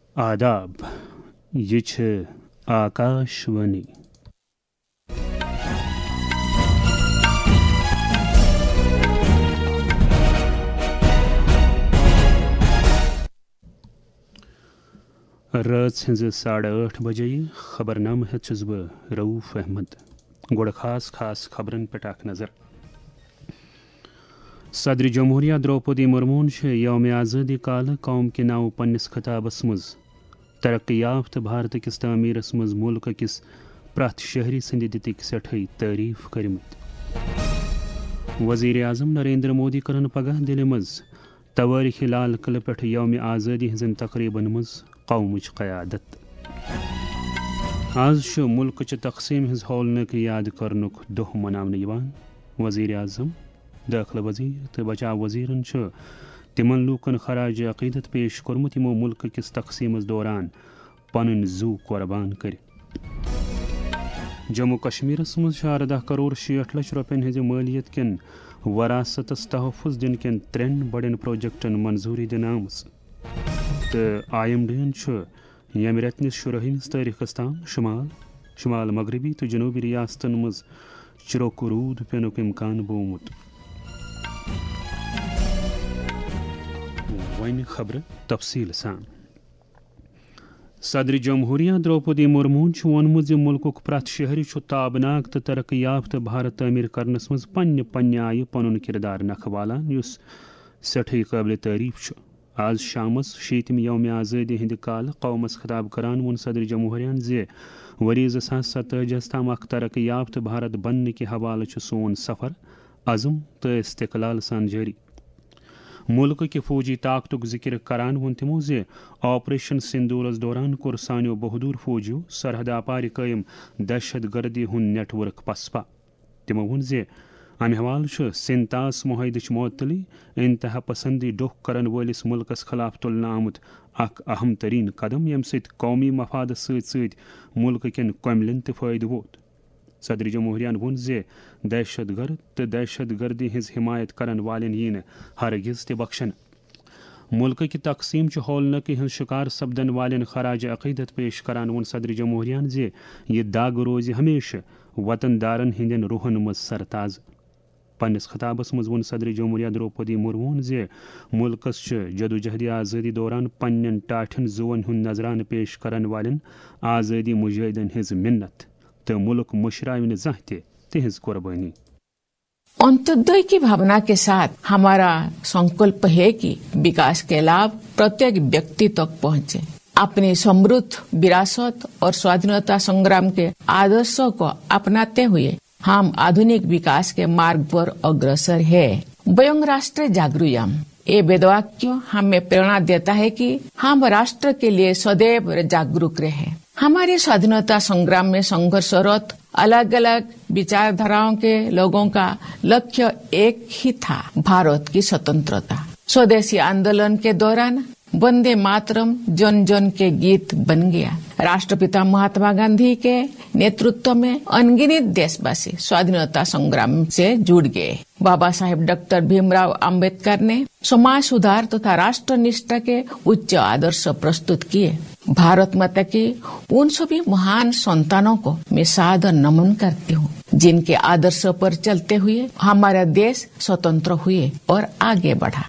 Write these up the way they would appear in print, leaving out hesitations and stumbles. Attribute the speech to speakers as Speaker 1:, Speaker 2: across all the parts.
Speaker 1: آداب یہ چھ آکاشوانی رات ہز 8:30 بجے خبرنامہ ہتس بہ رؤف احمد گوڑ خاص خبرن پہ اخ نظر۔ صدر جمہوریہ دروپدی مرمون یوم آزادی کال قوم کے ناو پنس خطابس مز ترقی یافتہ بھارت کس تعمیرس مز ملک کس پرت شہری سند دتک سٹھائی تعریف کرمت۔ وزیر اعظم نریندر مودی کرن پگہ دل مز تواريخ لال قلعہ پہ یوم آزادی ہزن تقریبن مز قومچ قیادت۔ آز ملک چہ تقسیم ہز ہولنک یاد کرنک دہ مناونہ۔ وزیر اعظم، داخلہ وزیر تو بچاؤ وزیرن تمن لوکن خراج عقیدت پیش کورمت یمو ملک کس تقسیمس دوران پنن زو قربان کر۔ جموں کشمیرس مز 14 کروڑ 60 لچھ روپین ہز مالیت کن وراثتس تحفظ دن کن 3 بڑن پروجیکٹن منظوری دن آمز۔ تو IMD یم رتنس 16 تاریخس تام شمال مغربی تو جنوبی ریاستن مز چروک رود پینک امکان بومت۔ وین خبر تفصیل سان۔ صدر جمہوریہ دروپدی مرمون وونمت ز ملک پرت شہری تابناک تو ترقی یافتہ بھارت تعمیر کرنس مز پنہ آئی پن کردار نکھ والان یس سٹھائی قابل تعریف۔ آز شامس 6 یوم آزادی ہند کال قومس خطاب کران ون صدر جمہوریہ زی وری 2047 تام اخ ترقی یافتہ بھارت بننے کے حوالہ سون سفر عزم تو استقلال سان جاری۔ ملک کے فوجی طاقتک ذکر کران ون تمو زی آپریشن سندورس دوران کور سانیو بہادر فوجیو سرحد اپار قائم دہشت گردی ہند نیٹ ورک پسپا۔ تمو ون زی امہ حوالہ سنتاس معاہدچ معطلی انتہا پسندی ڈوکھ کرن ولس ملکس خلاف تلنہ آمت اخ اہم ترین قدم یم ست قومی مفاد ست ملک کن کملن تہ فائدہ ووت۔ صدر جمہوریہ ون زی دہشت گرد تو دہشت گردی ہز حمایت کرن والن یہ ہرگز تہ بخشن۔ ملک کی تقسیم ہولنکی ہز شکار سپدن والن خراج عقیدت پیش کران ون صدر جمہوریہ زی یہ داغ روز ہمیشہ وطن دارن ہندین روحن مز سرتاز۔ پنس خطابس مز ون صدر جمہوریہ دروپدی مرمون زی ملکس جدوجہد آزادی دوران پنن ٹاٹھن زون ہند نظرانہ پیش کرن والن آزادی مجاہدین ہز منت تو ملک مشراو زانہ تہ تہذ قربانی۔
Speaker 2: अंत्योदय की भावना के साथ हमारा संकल्प है कि विकास के लाभ प्रत्येक व्यक्ति तक पहुंचे। अपनी समृद्ध विरासत और स्वाधीनता संग्राम के आदर्शों को अपनाते हुए हम आधुनिक विकास के मार्ग पर अग्रसर है। वयं राष्ट्र जागृयाम, ये वेदवाक्य हमें प्रेरणा देता है कि हम राष्ट्र के लिए सदैव जागरूक रहे। हमारे स्वाधीनता संग्राम में संघर्षरत अलग अलग विचारधाराओं के लोगों का लक्ष्य एक ही था, भारत की स्वतंत्रता। स्वदेशी आंदोलन के दौरान वंदे मातरम जन जन के गीत बन गया। राष्ट्रपिता महात्मा गांधी के नेतृत्व में अनगिनत देशवासी स्वाधीनता संग्राम से जुड़ गए। बाबा साहेब डॉक्टर भीमराव अंबेडकर ने समाज सुधार तथा राष्ट्र निष्ठा के उच्च आदर्श प्रस्तुत किए। भारत माता की उन सभी महान संतानों को मैं सादर नमन करती हूँ, जिनके आदर्श पर चलते हुए हमारा देश स्वतंत्र हुए और आगे बढ़ा।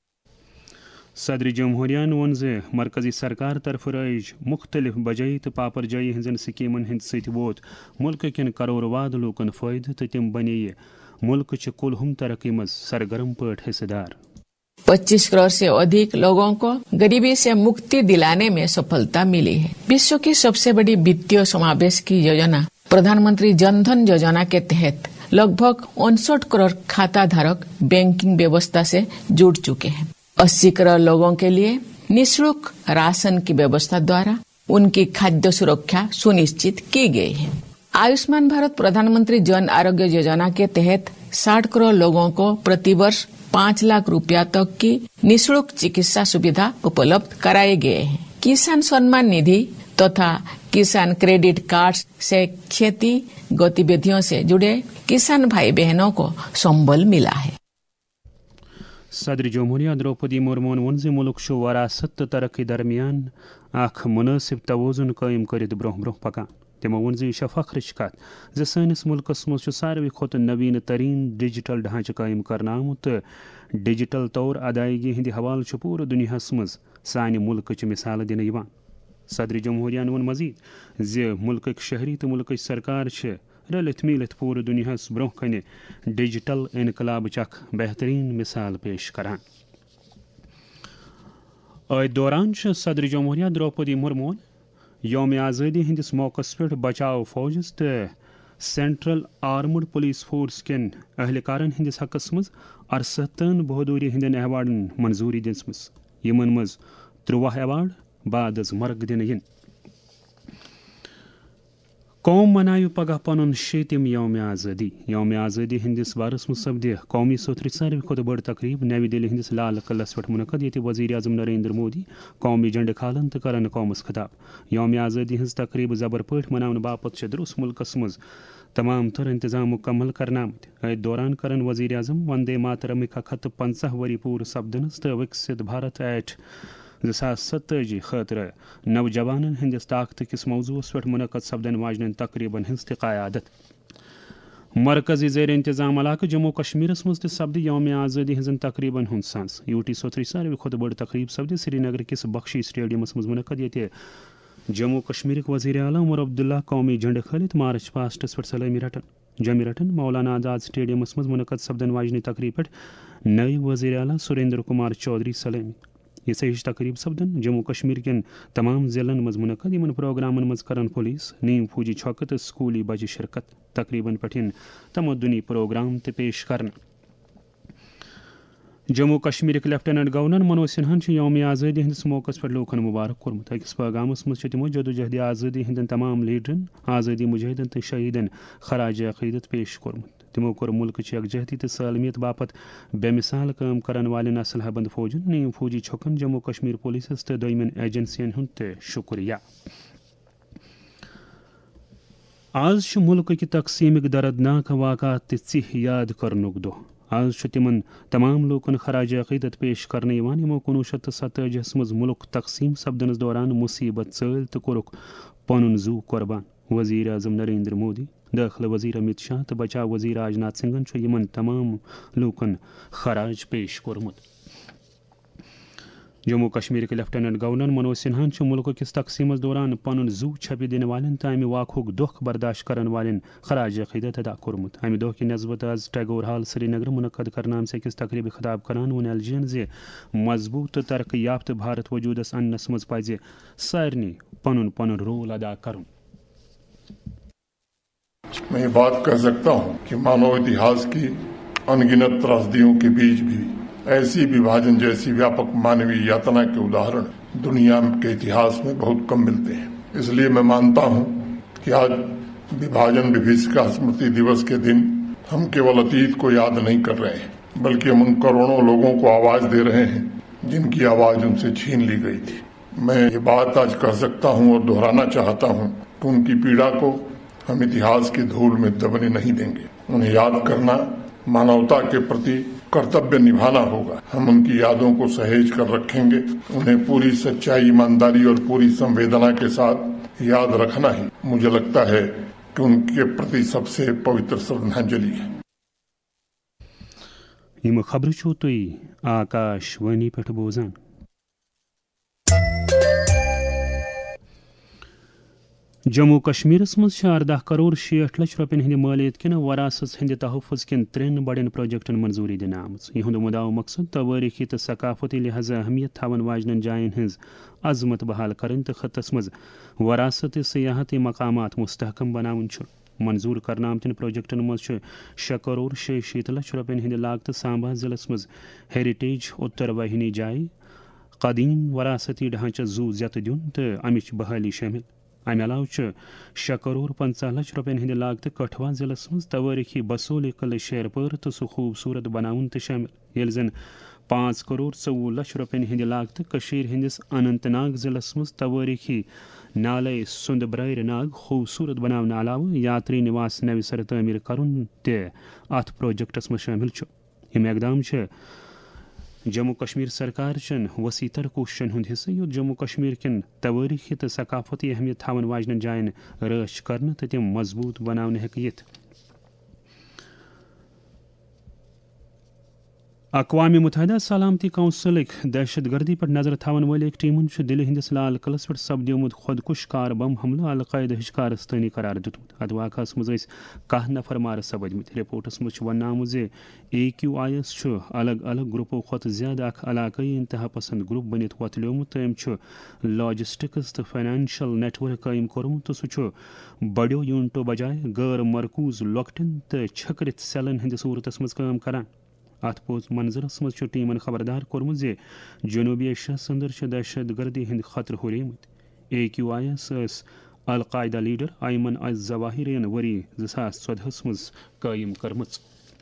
Speaker 1: صدر جمہوریہ ون زی مرکزی سرکار طرف رائج مختلف بجائی تو پاپر جائی ہزن سکیمن ہند ست ووت ملک کن کرور واد لوکن فائدہ تو تم بنے ملک چہ کلہم ترقی مز سرگرم پٲٹھۍ حصہ دار۔
Speaker 2: 25 करोड़ से अधिक लोगों को गरीबी से मुक्ति दिलाने में सफलता मिली है। विश्व की सबसे बड़ी वित्तीय समावेश की योजना प्रधानमंत्री जन धन योजना के तहत लगभग 59 करोड़ खाता धारक बैंकिंग व्यवस्था से जुड़ चुके हैं। 80 करोड़ लोगों के लिए निःशुल्क राशन की व्यवस्था द्वारा उनकी खाद्य सुरक्षा सुनिश्चित की गई है। आयुष्मान भारत प्रधानमंत्री जन आरोग्य योजना के तहत 60 करोड़ लोगों को प्रतिवर्ष 5 लाख रुपया तक की निःशुल्क चिकित्सा सुविधा उपलब्ध कराए गए हैं। किसान सम्मान निधि तथा किसान क्रेडिट कार्ड से खेती गतिविधियों से जुड़े किसान भाई बहनों को संबल मिला है।
Speaker 1: صدر جمہوریہ دروپدی مرمون وون زِ ملک چھُ وراثت تہٕ ترقی درمیان اکھ مناسب توازن قائم کٔرِتھ برونٛہہ برونٛہہ پکان. تِمو ووٚن زِ یہِ چھےٚ فخرٕچ کتھ زِ سٲنِس مُلکس منٛز چھُ ساروی کھۄتہٕ نویٖن تریٖن ڈیجیٹل ڈھانچہٕ قٲیِم کرنہٕ آمُت تہٕ ڈیجیٹل طور ادائیگی ہٕنٛدِ حوالہٕ چھُ پوٗرٕ دُنیاہس منٛز سانہِ مُلکٕچ مثالہٕ دِنہٕ یِوان. صدر جمہوریہن ووٚن مزید زِ مُلکٕکۍ شہری تہٕ مُلکٕچ سرکار چھِ رٔلِتھ میٖلِتھ پوٗرٕ دُنیاہس برونٛہہ کنہِ ڈیجیٹل انقلابٕچ اکھ بہتریٖن مثال پیش کران. أتھۍ دوران چھُ صدر جمہوریہ دروپدی مرمون یوم آزٲدی ہٕنٛدِس موقعس پٮ۪ٹھ بچاو فوجس تہٕ سینٹرل آرمڈ پولیس فورس کٮ۪ن اہلکارن ہٕنٛدِس حقس منٛز 68 بہادوری ہٕنٛدٮ۪ن ایوارڈن منظوٗری دِژمٕژ. یِمن منٛز 13 ایوارڈ بعد از مرگ دِنہٕ یِن. قوم منایہِ پگہہ پنُن 6th یوم آزٲدی. یوم آزٲدی ہٕنٛدِس بارس منٛز سپدِ قومی سوتھرٕچ ساروی کھۄتہٕ بٔڑ تقریٖب نوِ دِلہِ ہٕنٛدِس لال قلعس پٮ۪ٹھ مُنعقد، ییٚتہِ وزیر اعظم نریندر مودی قومی جنڈٕ کھالن تہٕ کرن قومس خطاب. یوم آزٲدی ہٕنٛز تقریٖب زبر پٲٹھۍ مناونہٕ باپتھ چھِ درُس مُلکس منٛز تمام تر انتظام مُکمل کرنہٕ آمٕتۍ. أتھۍ دوران کرن وزیر اعظم وندے ماترمٕکۍ 150 ؤری پوٗرٕ سپدنس تہٕ وِکسِت بھارت ایٹ 2047 خٲطرٕ نوجوانن ہٕنٛدِس طاقتہٕ کِس موضوعس پٮ۪ٹھ مُنعقد سپدن واجنٮ۪ن تقریٖبن ہٕنٛز تہِ قیادت. مرکزی زیر انتظام علاقہٕ جموں کشمیرس منٛز تہِ سپدِ یوم آزٲدی ہٕنٛزن تقریٖبن ہُنٛد سنز. یوٗٹی سوتھرٕچ ساروی کھۄتہٕ بٔڑ تقریٖب سپدِ سری نگر کِس بخشی سٹیڈیمس منٛز مُنعقد، ییٚتہِ جموں کشمیرٕکۍ وزیر اعلیٰ عمر عبداللہ قومی جنڈٕ کھٲلِتھ مارچ پاسٹس پٮ۪ٹھ سلٲمی رٹن. مولانا آزاد سٹیڈیمس منٛز مُنعقد سپدن واجنہِ تقریٖب پٮ۪ٹھ نٲیِب وزیر اعلیٰ سُریندر کُمار چودھری سلٲمی. یِژھے ہِش تقریٖب سپدن جموں کشمیر کٮ۪ن تمام ضلعن منٛز مُنعقد. یِمن پروگرامن منٛز کرن پولیس، نیم فوجی چھۄکہٕ تہٕ سکوٗلی بچہِ شرکت. تقریٖبن پٮ۪ٹھ یِن تمدنی پروگرام تہِ پیش کرنہٕ. جموں کشمیرٕکۍ لیفٹیننٹ گورنر منوج سنہاہن چھُ یوم آزٲدی ہٕنٛدِس موقعس پٮ۪ٹھ لوٗکن مُبارک کوٚرمُت. أکِس پیغامس منٛز چھِ تِمو جدوجہدِ آزٲدی ہٕنٛدٮ۪ن تمام لیڈرن، آزٲدی مجٲہدن تہٕ شہیٖدن خراج عقیدت پیش کوٚرمُت. تِمو کوٚر مُلکٕچ یکجہتی تہٕ سالمیت باپتھ بے مثال کٲم کرن والٮ۪ن اسلحہ بند فوجن، نیم فوجی چھۄکن، جموں کشمیر پولیسس تہٕ دوٚیمٮ۪ن ایجنسین ہُنٛد تہِ شُکریہ. آز چھُ مُلکٕکۍ تقسیٖمٕکۍ دردناک واقعات تہِ ژیٚہۍ یاد کرنُک دۄہ. آز چھُ تِمن تمام لوٗکن خراج عقیدت پیش کرنہٕ یِوان یِمو 1947 منٛز مُلک تقسیٖم سپدنس دوران مُصیبت ژٲلۍ تہٕ کوٚرُکھ پنُن زُو قۄربان. وزیر اعظم نریندر مودی، دٲخلہٕ وزیر امت شاہ تہٕ بچاو وزیر راجناتھ سنگھن چھُ یِمن تمام لوٗکن خراج پیش کوٚرمُت. جموں کشمیرٕکۍ لیفٹیننٹ گورنر منوج سنہاہن چھُ مُلکہٕ کِس تقسیٖمس دوران پنُن زُو چھپہِ دِنہٕ والٮ۪ن تہٕ امہِ واقعُک دۄکھ برداشت کرن والٮ۪ن خراج عقیدت ادا کوٚرمُت. امہِ دۄہ کہِ نسبت آز ٹیگور ہال سری نگر مُنعقد کرنہٕ آمژِ أکِس تقریٖبہِ خطاب کران ووٚن ایل جی یَن زِ مضبوٗط تہٕ ترقی یافتہٕ بھارت وجوٗدس اننس منٛز پزِ سارنٕے پنُن پنُن رول ادا کرُن.
Speaker 3: میں یہ بات کہہ سکتا ہوں کہ مانو اتہاس کی انگنت त्रासदियों کے بیچ بھی ایسی विभाजन جیسی व्यापक मानवीय यातना के उदाहरण दुनिया के इतिहास में बहुत कम मिलते हैं. इसलिए मैं मानता हूं कि आज विभाजन विभीषिका स्मृति दिवस के दिन हम केवल अतीत को याद नहीं कर रहे हैं, बल्कि हम उन करोड़ों लोगों को आवाज दे रहे हैं जिनकी आवाज उनसे छीन ली गई थी. मैं ये बात आज कह सकता हूं और दोहराना चाहता हूं कि उनकी पीड़ा को हम इतिहास की धूल में दबने नहीं देंगे. उन्हें याद करना, मानवता के प्रति कर्तव्य निभाना होगा. हम उनकी यादों को सहेज कर रखेंगे. उन्हें पूरी सच्चाई, ईमानदारी और पूरी संवेदना के साथ याद रखना ही मुझे लगता है कि उनके प्रति सबसे पवित्र श्रद्धांजलि है.
Speaker 1: यम खबर छो तुई आकाशवाणी पेठ बोजान. جموں کشمیرس منٛز چھِ 18 کروڑ 60 لچھ رۄپین ہٕنٛدِ مٲلیت کِنہٕ وراثت ہٕنٛدِ تحفظ کٮ۪ن 3 بڑٮ۪ن پروجیکٹن منظوٗری دِنہٕ آمٕژ. یِہُنٛد مُدعا مقصد توٲریٖخی تہٕ ثقافتی لحاظہٕ اہمیت تھاون واجنٮ۪ن جاین ہٕنٛز عظمت بحال کرٕنۍ تہٕ خطس منٛز وراثتی سیاحتی مقامات مستحکم بناوُن چھُ. منظوٗر کرنہٕ آمتٮ۪ن پروجیکٹن منٛز چھُ 6 کروڑ 66 لچھ رۄپین ہٕنٛدِ لاگتہٕ سامبا ضلعس منٛز ہیریٹیج اتر واہنی جایہِ قدیٖم وراثتی ڈھانچس زُو زیتہٕ دیُن تہٕ امِچ بحالی شٲمِل. امہِ علاوٕ چھُ 6 کروڑ 50 لچھ رۄپین ہٕنٛدِ لاگتہٕ کٹھوا ضلعس منٛز توٲریٖخی بسولی قلعہٕ شیرپور تہٕ سُہ خوٗبصوٗرت بناوُن تہِ شٲمِل، ییٚلہِ زن 5 کروڑ 24 لچھ رۄپین ہٕنٛدِ لاگتہٕ کٔشیٖر ہٕنٛدِس اننت ناگ ضلعس منٛز توٲریٖخی نالے سُنٛد برٲرِ ناگ خوٗبصوٗرت بناونہٕ علاوٕ یاتری نِواس نوِ سرٕ تعمیٖر کرُن تہِ اتھ پروجیکٹس منٛز شٲمِل چھُ. یِم اقدام چھِ جموں کشمیر سرکار چن وسیع تر کوششن ہند حصہ یوت جموں کشمیر کن تواریخی تو ثقافتی اہمیت تھاون واجن جائن رچ کرنے تو تم مضبوط بنانے ہیکہ یت. اقوام متحدہ سلامتی کونسلک دہشت گردی پر نظر تھاون ول ایک ٹیمن دلہ ہندس لال قلعس پہ سپدیومت خودکش کار بم حملہ القاعدہ ہچ کارستانی قرار دتمت. ات واقعس مز 10 نفر مارس سپدمت. رپورٹس مز ون آمت AQIS الگ الگ گروپو کھت زیادہ اخ علاقائی انتہا پسند گروپ بنت وتلیومت. تم لاجسٹکس تو فائنانشل نیٹ ورک قائم کورمت تو سہ بڑیو یونٹو بجائے غیر مرکوز لۄکٹن تو چھکرت سیلن ہند صورتس مز کام کران. ات پوز منظرس مز ٹیمن خبردار کورمت جنوبی ایشیاس اندر دہشت گردی ہند خطر ہریمت. AQIS القاعدہ لیڈر ایمن الظواہرین وری 2014 مز قائم کرمت.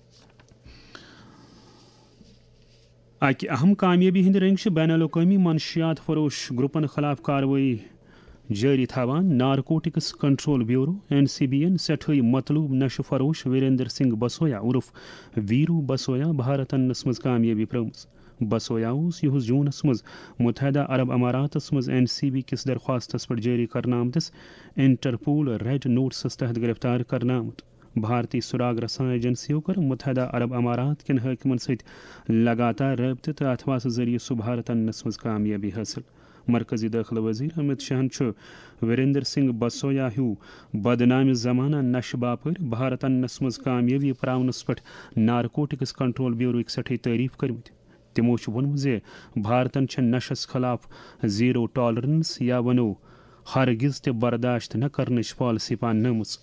Speaker 1: اکہ اہم کامیابی ہند رنگ بین الاقوامی منشیات فروش گروپن خلاف کاروائی جاری تھاوان. نارکوٹکس کنٹرول بیورو NCB سٹھائی مطلوب نشہ فروش وریندر سنگھ بسویا عرف ویرو بسویا بھارت انس مز کامیابی پرمس. بسویا یہ جونس مز متحدہ عرب اماراتس مز NCB کس درخواستس پر جاری کرنا آمتس انٹرپول ریڈ نوٹس تحت گرفتار کرنا آمت. بھارتی سراغ رساں ایجنسیوں کر متحدہ عرب امارات کن حاکمن ست لگاتار رابطہ تو اتواس ذریعہ سہ بھارت انس مز کامیابی حاصل. مرکزی داخلہ وزیر امت شاہن وریندر سنگھ بسویا ہیو بدنام زمانہ نشہ باپر بھارت انس مز کامیابی پراونس پہ نارکوٹکس کنٹرول بیوروک سٹھے تعریف کرمت. تمو وونمت بھارتن نشس خلاف زیرو ٹالرنس یا ونو ہرگز تہ برداشت نہ کرنچ پالسی پان نمت.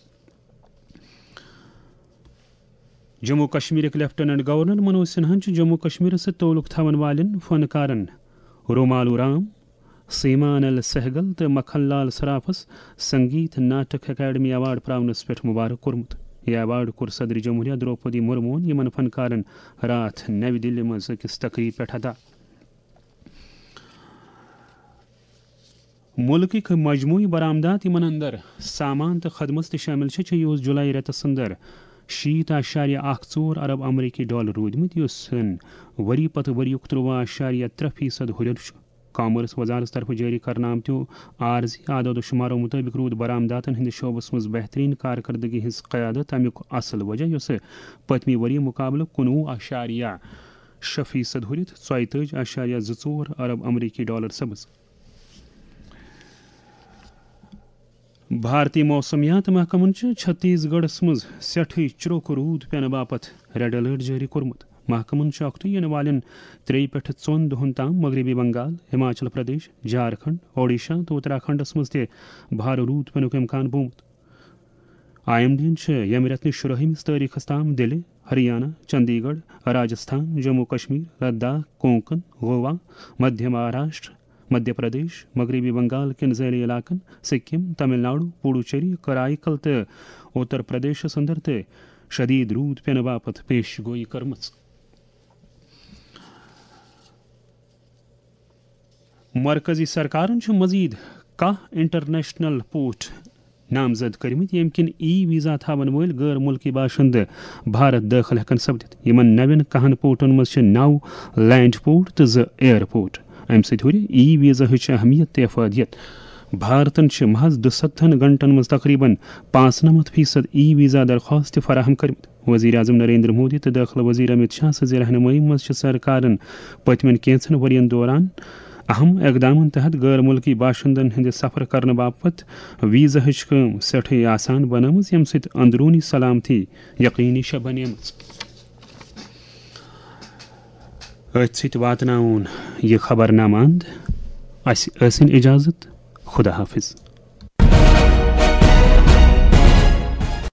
Speaker 1: جموں کشمیر لیفٹیننٹ گورنر منوج سنہا جموں کشمیر سے تعلق تھاون والن فنکارن رومالو رام، سیمان ال سہگل تو مکھن لال سرافس Sangeet Natak academy award province پہ مبارک کورمت. یہ ایوارڈ کور صدر جمہوریہ دروپدی مرمون یمن فنکارن رات نو دلی مز اکس تقریب پہ ادا. ملک مجموعی برآمدات یمن اندر سامان تو خدمت تہ شامل یہ جولائی ریتس اندر 60.14 ارب امریکی ڈالر رودمت اس وری پتہ وری 13.3% ہریر. کامرس وزارت طرف جاری کرنا آمتو عارضی اعداد و شماروں مطابق رود برآمداتن ہند شعبس مز بہترین کارکردگی ہز قیادت. امیک اصل وجہ یس پتمی وری مقابلہ 19.6% ہرت 34.24 ارب امریکی ڈالر سپز. بھارتی موسمیات محکمن چھتیس گڑھس مز سٹھے چروک رود پینہ باپت ریڈ الرٹ جاری کورمت. محکمن اختو ین والن 3 پہ 4 دہن تام مغربی بنگال، ہماچل پردیش، جھارکھنڈ، اوڈیشہ تو اتراکھنڈس مز تہ بھار رود پینک امکان بومت. IMD یم رتن 16 تاریخس تام دلی، ہریانہ، چندی گڑھ، راجستھان، جموں کشمیر، لداخ، کونکن، گوا، مدھیہ مہاراشٹر، مدھیہ پردیش، مغربی بنگال کن ذیلی علاقن، سکم، تمل ناڈو، پوڈوچیری، کرائیکل تو اتر پردیشس اندر تہ شدید رود پینہ باپت پیش گوئی کرمت. مرکزی سرکارن مزید 10 انٹرنیشنل پورٹ نامزد کرمت یم کن ویزا تھاون ول غیر ملکی باشند بھارت داخل ہیکن سپدت. یمن 9 10 پورٹن مز 9 لینڈ پورٹ تو 2 ایئرپورٹ. ام سۭتۍ ہُرِ ویزا ہچ اہمیت تہ افادیت. بھارتن محض 72 گھنٹن مز تقریباً 95% ویزا درخواست فراہم کرمت. وزیر اعظم نریندر مودی تو داخلہ وزیر امت شاہ سز رہنمائی مز سرکارن پتمن کینچن ورین دوران اہم اقدامن تحت غیر ملکی باشندن ہند سفر کرنے باپت ویزا ہچ کم سٹھے آسان بنامز یم سۭتۍ اندرونی سلامتی یقینی بنیمٕژ. اتھ سۭتۍ واتناوُن یہ خبر نامہ اند. اسہِ ٲسِن اجازت. خدا حافظ.